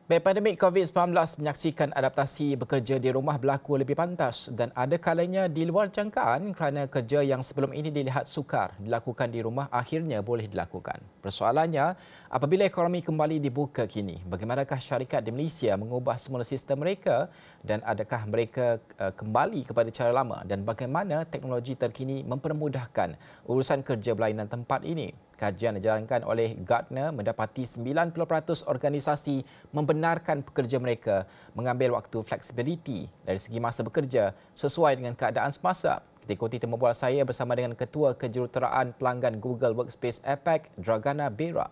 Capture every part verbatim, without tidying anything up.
Pandemik COVID sembilan belas menyaksikan adaptasi bekerja di rumah berlaku lebih pantas dan ada kalanya di luar jangkaan kerana kerja yang sebelum ini dilihat sukar dilakukan di rumah akhirnya boleh dilakukan. Persoalannya, apabila ekonomi kembali dibuka kini, bagaimanakah syarikat di Malaysia mengubah semula sistem mereka dan adakah mereka uh, kembali kepada cara lama dan bagaimana teknologi terkini mempermudahkan urusan kerja berlainan tempat ini? Kajian dijalankan oleh Gartner mendapati sembilan puluh peratus organisasi membenarkan pekerja mereka mengambil waktu fleksibiliti dari segi masa bekerja sesuai dengan keadaan semasa. Kita ikuti temu bual saya bersama dengan Ketua Kejuruteraan Pelanggan Google Workspace APAC, Dragana Bera.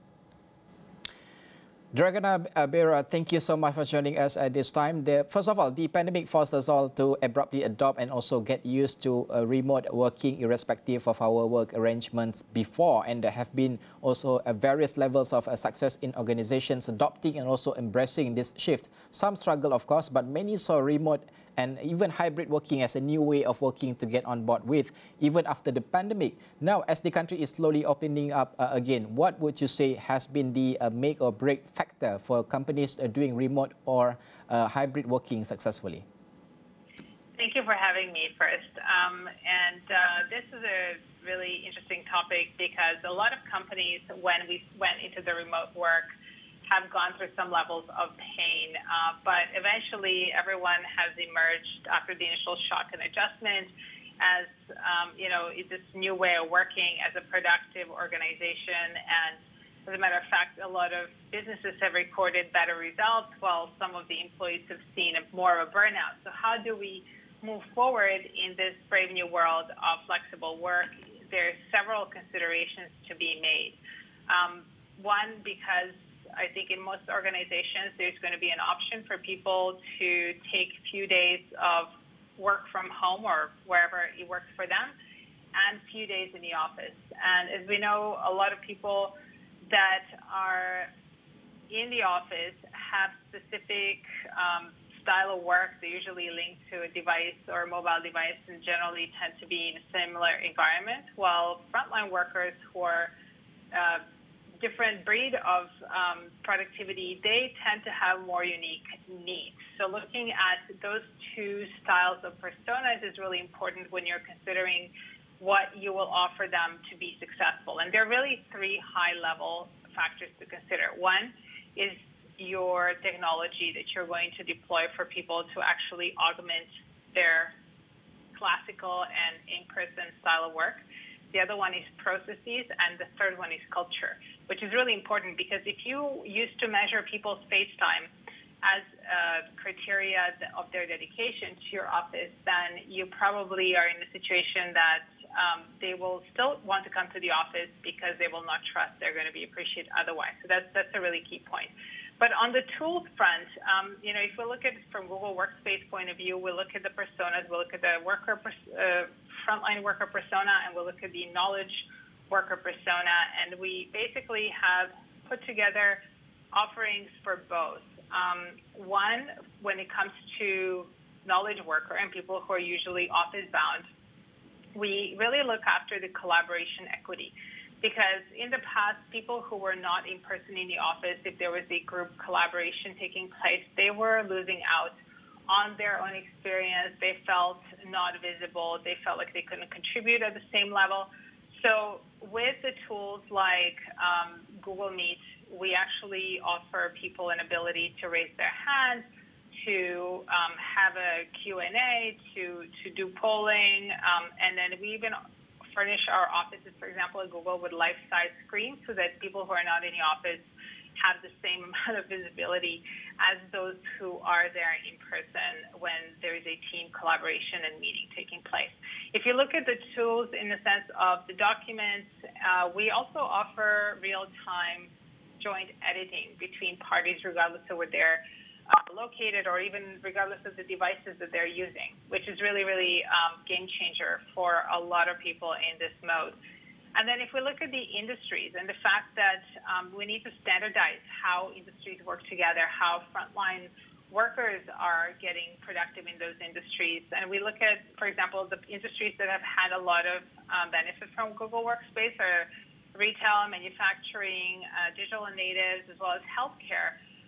Dragana uh, Bera, thank you so much for joining us at this time. The, first of all, the pandemic forced us all to abruptly adopt and also get used to uh, remote working irrespective of our work arrangements before. And there have been also uh, various levels of uh, success in organizations adopting and also embracing this shift. Some struggle, of course, but many saw remote and even hybrid working as a new way of working to get on board with, even after the pandemic. Now, as the country is slowly opening up uh, again, what would you say has been the uh, make or break factor for companies uh, doing remote or uh, hybrid working successfully? Thank you for having me first. Um, and uh, this is a really interesting topic because a lot of companies, when we went into the remote work, have gone through some levels of pain, uh, but eventually everyone has emerged after the initial shock and adjustment as, um, you know, this new way of working as a productive organization. And as a matter of fact, a lot of businesses have recorded better results while some of the employees have seen a, more of a burnout. So how do we move forward in this brave new world of flexible work? There are several considerations to be made. Um, one, because I think in most organizations, there's going to be an option for people to take a few days of work from home or wherever it works for them and a few days in the office. And as we know, a lot of people that are in the office have specific um, style of work. They're usually linked to a device or a mobile device and generally tend to be in a similar environment, while frontline workers who are uh, different breed of um, productivity, they tend to have more unique needs. So looking at those two styles of personas is really important when you're considering what you will offer them to be successful. And there are really three high-level factors to consider. One is your technology that you're going to deploy for people to actually augment their classical and in-person style of work. The other one is processes, and the third one is culture, which is really important because if you used to measure people's face time as a criteria of their dedication to your office, then you probably are in a situation that um, they will still want to come to the office because they will not trust they're going to be appreciated otherwise. So that's, that's a really key point. But on the tools front, um, you know, if we look at it from Google Workspace point of view, we look at the personas, we look at the worker, uh, frontline worker persona, and we look at the knowledge worker persona, and we basically have put together offerings for both. Um, one, when it comes to knowledge worker and people who are usually office bound, we really look after the collaboration equity. Because in the past, people who were not in person in the office, if there was a group collaboration taking place, they were losing out on their own experience. They felt not visible. They felt like they couldn't contribute at the same level. So with the tools like um, Google Meet, we actually offer people an ability to raise their hand, to um, have a Q and A, to, to do polling, um, and then we even furnish our offices, for example, at Google with life-size screens so that people who are not in the office have the same amount of visibility as those who are there in person when there is a team collaboration and meeting taking place. If you look at the tools in the sense of the documents, uh, we also offer real-time joint editing between parties regardless of where they're uh, located or even regardless of the devices that they're using, which is really, really um, game changer for a lot of people in this mode. And then if we look at the industries and the fact that um, we need to standardize how industries work together, how frontline workers are getting productive in those industries. And we look at, for example, the industries that have had a lot of um, benefit from Google Workspace are retail, manufacturing, uh, digital natives, as well as healthcare.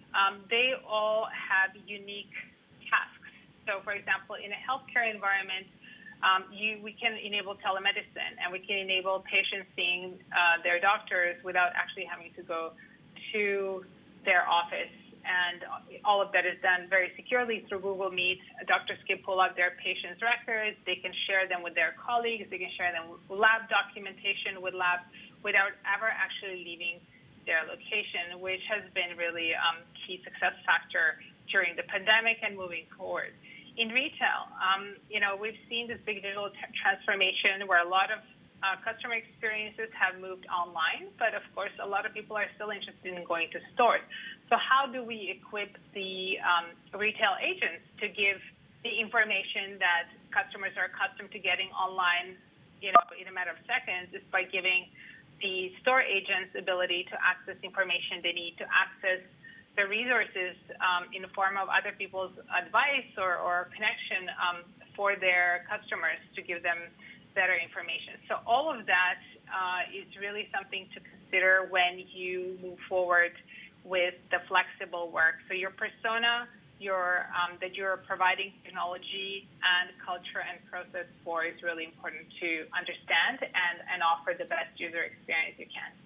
um, they all have unique tasks. So, for example, in a healthcare environment, um, you, we can enable telemedicine, and we can enable patients seeing uh, their doctors without actually having to go to their office. And all of that is done very securely through Google Meet. Doctors can pull out their patients' records. They can share them with their colleagues. They can share them with lab documentation with labs without ever actually leaving their location, which has been really a um, key success factor during the pandemic and moving forward. In retail, um, you know, we've seen this big digital t- transformation where a lot of uh, customer experiences have moved online, but of course, a lot of people are still interested in going to stores. So how do we equip the um, retail agents to give the information that customers are accustomed to getting online, you know, in a matter of seconds, is by giving the store agents ability to access information they need to access the resources um, in the form of other people's advice or, or connection um, for their customers to give them better information. So all of that uh, is really something to consider when you move forward with the flexible work. So your persona, your um, that you're providing technology and culture and process for is really important to understand and, and offer the best user experience you can.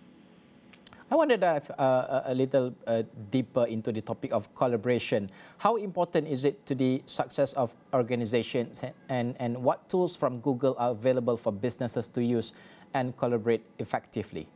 I want to dive uh, a little uh, deeper into the topic of collaboration. How important is it to the success of organizations, and, and what tools from Google are available for businesses to use and collaborate effectively?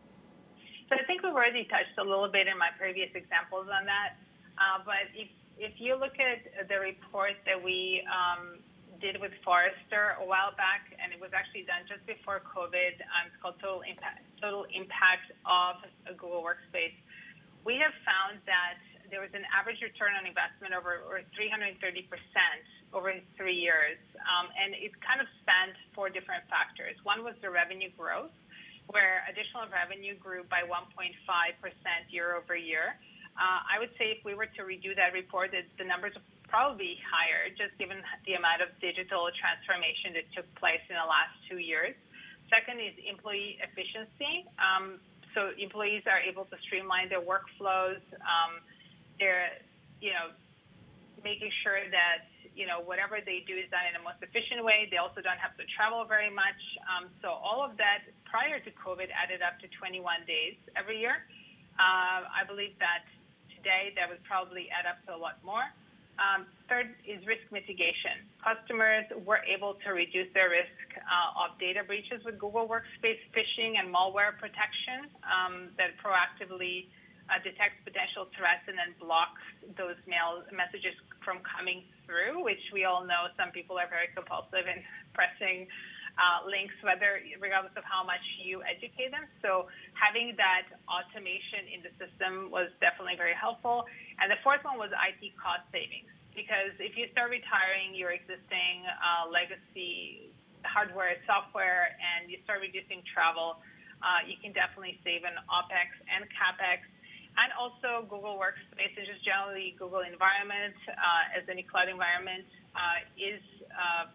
So I think we've already touched a little bit in my previous examples on that. Uh, but if, if you look at the report that we um, did with Forrester a while back, and it was actually done just before COVID, um, it's called Total Impact, Total Impact of a Google Workspace. We have found that there was an average return on investment over, over three hundred thirty percent over three years. Um, and it kind of spanned four different factors. One was the revenue growth, where additional revenue grew by one point five percent year over year. Uh, I would say if we were to redo that report, that the numbers would probably be higher, just given the amount of digital transformation that took place in the last two years. Second is employee efficiency. Um, so employees are able to streamline their workflows. Um, they're, you know, making sure that, you know, whatever they do is done in the most efficient way. They also don't have to travel very much. Um, so all of that prior to COVID added up to twenty-one days every year. Uh, I believe that today that would probably add up to a lot more. Um, third is risk mitigation. Customers were able to reduce their risk uh, of data breaches with Google Workspace phishing and malware protection um, that proactively uh, detects potential threats and then blocks those mail messages from coming through, which we all know some people are very compulsive in pressing uh, links, whether regardless of how much you educate them. So having that automation in the system was definitely very helpful. And the fourth one was I T cost savings, because if you start retiring your existing uh, legacy hardware, software, and you start reducing travel, uh, you can definitely save in OpEx and CapEx. And also Google Workspace and just generally Google environment uh, as any cloud environment uh, is uh,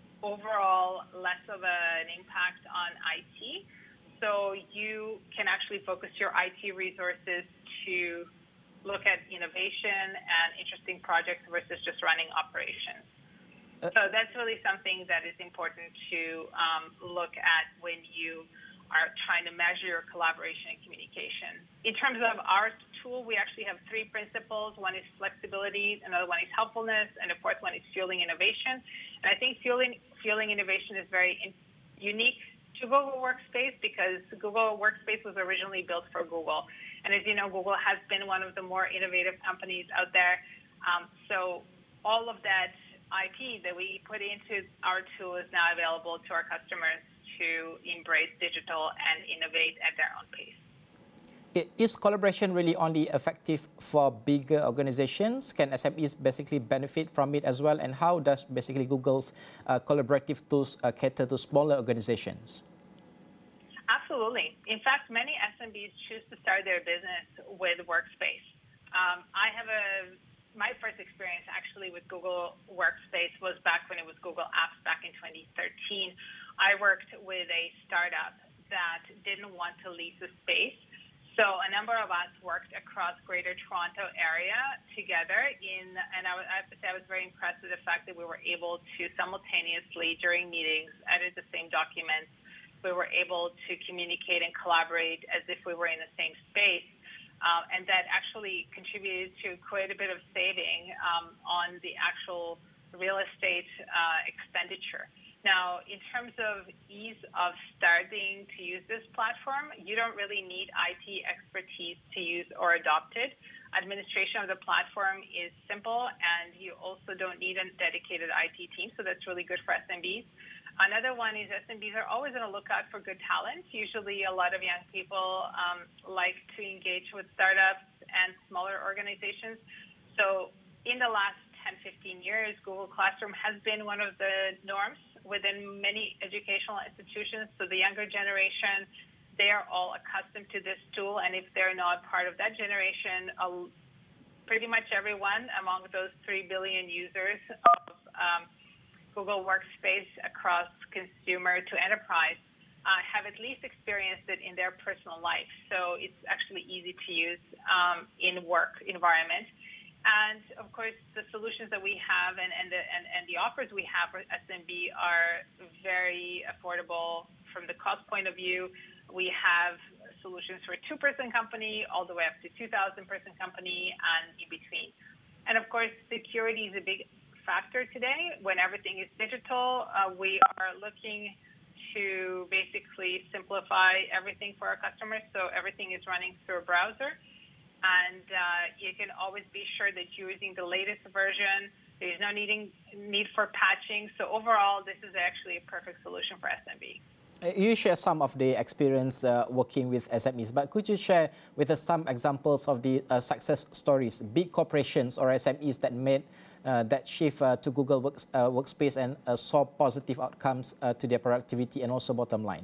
overall less of a, an impact on I T. So you can actually focus your I T resources to look at innovation and interesting projects versus just running operations. Uh, so that's really something that is important to um, look at when you are trying to measure your collaboration and communication. In terms of our tool, we actually have three principles. One is flexibility, another one is helpfulness, and the fourth one is fueling innovation. And I think fueling, fueling innovation is very in, unique to Google Workspace because Google Workspace was originally built for Google. And as you know, Google has been one of the more innovative companies out there. Um, so all of that I P that we put into our tool is now available to our customers to embrace digital and innovate at their own pace. Is collaboration really only effective for bigger organizations? Can S M Es basically benefit from it as well? And how does basically Google's uh, collaborative tools uh, cater to smaller organizations? Absolutely. In fact, many S M Bs choose to start their business with Workspace. Um, I have a, my first experience actually with Google Workspace was back when it was Google Apps back in twenty thirteen. I worked with a startup that didn't want to lease a space. So a number of us worked across Greater Toronto area together in, and I, I have to say I was very impressed with the fact that we were able to simultaneously during meetings edit the same documents. We were able to communicate and collaborate as if we were in the same space. Um, and that actually contributed to quite a bit of saving um, on the actual real estate uh, expenditure. Now, in terms of ease of starting to use this platform, you don't really need I T expertise to use or adopt it. Administration of the platform is simple, and you also don't need a dedicated I T team, so that's really good for S M Bs. Another one is S M Bs are always on the lookout for good talent. Usually a lot of young people um, like to engage with startups and smaller organizations. So in the last ten, fifteen years, Google Classroom has been one of the norms within many educational institutions. So the younger generation, they are all accustomed to this tool. And if they're not part of that generation, uh, pretty much everyone among those three billion users of um, Google Workspace across consumer to enterprise uh, have at least experienced it in their personal life. So it's actually easy to use um, in work environment. And of course, the solutions that we have and, and, the, and, and the offers we have for S M B are very affordable from the cost point of view. We have solutions for a two-person company all the way up to two thousand person company and in between. And of course, security is a big factor today. When everything is digital, uh, we are looking to basically simplify everything for our customers. So everything is running through a browser, and uh, you can always be sure that you're using the latest version. There's no needing need for patching. So overall, this is actually a perfect solution for S M B. You share some of the experience uh, working with S M Es, but could you share with us some examples of the uh, success stories, big corporations or S M Es that made uh, that shift uh, to Google Works, uh, Workspace and uh, saw positive outcomes uh, to their productivity and also bottom line?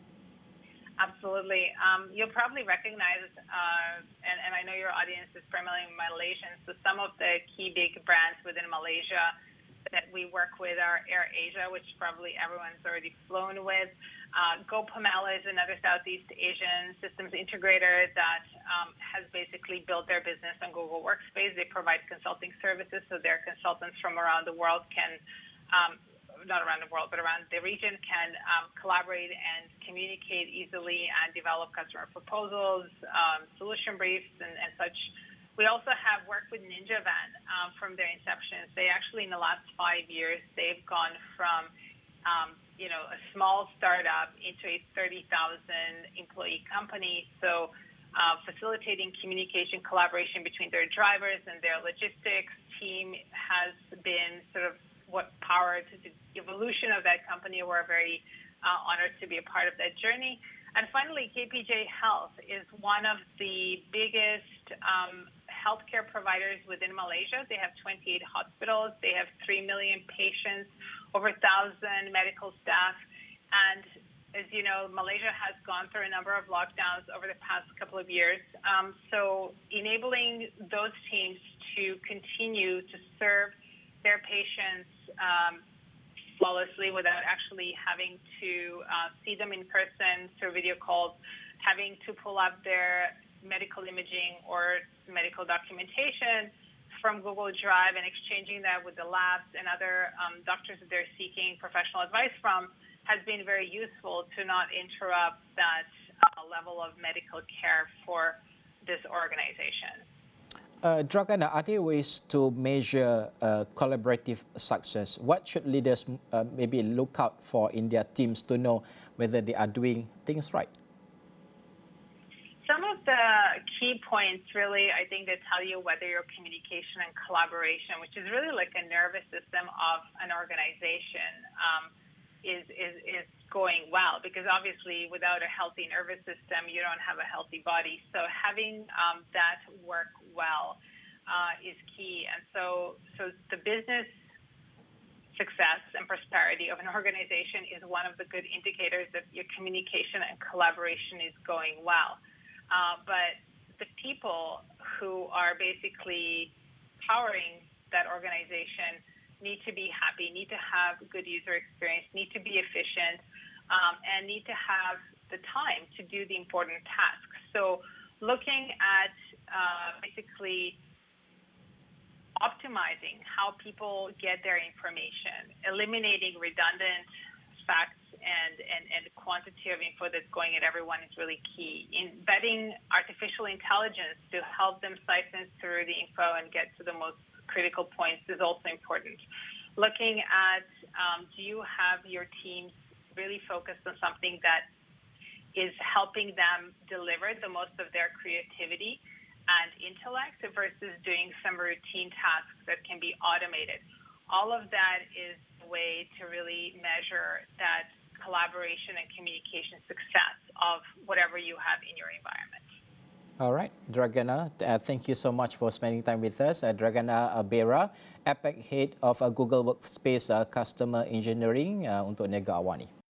Absolutely. Um, you'll probably recognize, uh, and, and I know your audience is primarily Malaysian, so some of the key big brands within Malaysia that we work with are AirAsia, which probably everyone's already flown with. Uh, GoPamela is another Southeast Asian systems integrator that um, has basically built their business on Google Workspace. They provide consulting services, so their consultants from around the world can, um, not around the world, but around the region can um, collaborate and communicate easily and develop customer proposals, um, solution briefs, and, and such. We also have worked with NinjaVan um, from their inception. They actually, in the last five years, they've gone from um, you know, a small startup into a thirty thousand employee company. So uh, facilitating communication, collaboration between their drivers and their logistics team has been sort of what powered the evolution of that company. We're very uh, honored to be a part of that journey. And finally, K P J Health is one of the biggest um, healthcare providers within Malaysia. They have twenty-eight hospitals. They have three million patients, over one thousand medical staff. And as you know, Malaysia has gone through a number of lockdowns over the past couple of years. Um, so enabling those teams to continue to serve their patients um, flawlessly without actually having to uh, see them in person through video calls, having to pull up their medical imaging or medical documentation from Google Drive and exchanging that with the labs and other um, doctors that they're seeking professional advice from has been very useful to not interrupt that uh, level of medical care for this organization. Uh, Dragana, are there ways to measure uh, collaborative success? What should leaders uh, maybe look out for in their teams to know whether they are doing things right? Some of the key points really, I think, that tell you whether your communication and collaboration, which is really like a nervous system of an organization, um, is, is, is going well. Because obviously without a healthy nervous system, you don't have a healthy body. So having um, that work well uh, is key. And so, so the business success and prosperity of an organization is one of the good indicators that your communication and collaboration is going well. Uh, but the people who are basically powering that organization need to be happy, need to have good user experience, need to be efficient, um, and need to have the time to do the important tasks. So looking at uh, basically optimizing how people get their information, eliminating redundant facts and, and, and the quantity of info that's going at everyone is really key. Embedding artificial intelligence to help them siphon through the info and get to the most critical points is also important. Looking at, um, do you have your teams really focused on something that is helping them deliver the most of their creativity and intellect versus doing some routine tasks that can be automated. All of that is a way to really measure that collaboration and communication success of whatever you have in your environment. All right, Dragana, uh, thank you so much for spending time with us. Uh, Dragana uh, Bera, A P E C Head of uh, Google Workspace uh, Customer Engineering uh, untuk Niaga Awani.